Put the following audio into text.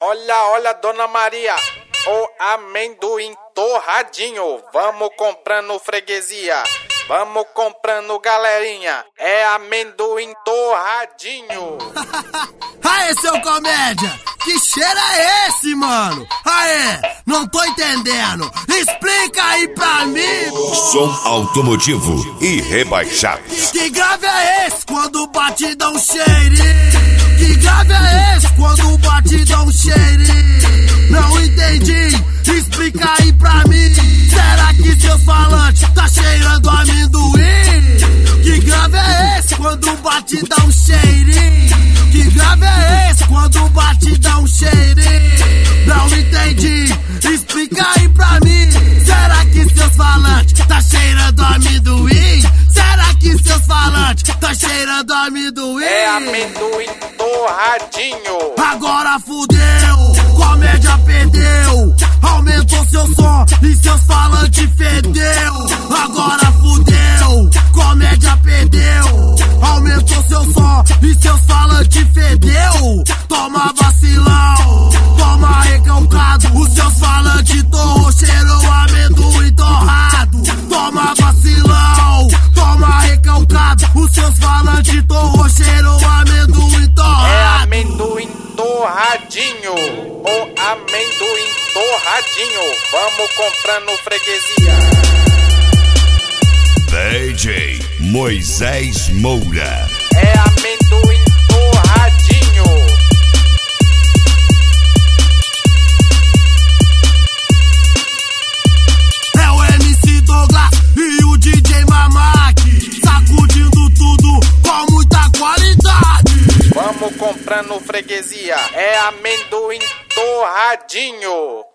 Olha, olha, Dona Maria, o amendoim torradinho. Vamos comprando, freguesia. Vamos comprando, galerinha. É amendoim torradinho. Aê, seu comédia! Que cheiro é esse, mano? Aê, não tô entendendo. Explica aí pra mim. Som automotivo e rebaixado. Que grave é esse quando bate dá um cheirinho? Que grave é esse quando bate dá um cheirinho? Não entendi. Explica aí pra mim. Será que seus falantes tá cheirando amendoim? Que grave é esse quando bate dá um cheirinho? Que grave é esse quando bate dá um cheirinho? Não entendi. Explica aí pra mim. Será que seus falantes tá cheirando amendoim? Será que seus falantes tá cheirando amendoim? É amendoim torradinho. Agora fudeu, comédia perdeu. Aumentou seu som e seus falantes fedeu. Agora fudeu, comédia perdeu. Aumentou seu som e seus falantes fedeu. Toma vacilão, toma recalcado. Os seus falantes torrou, cheirou amendoim torrado. Toma vacilão, toma recalcado. Os seus falantes torrou, cheirou amendoim torrado. É amendoim torradinho. O amendoim torradinho. Vamos comprando, freguesia. DJ Moisés Moura. É amendoim torradinho. É o MC Douglas e o DJ Mamaki, sacudindo tudo com muita qualidade. Vamos comprando, freguesia. É amendoim torradinho.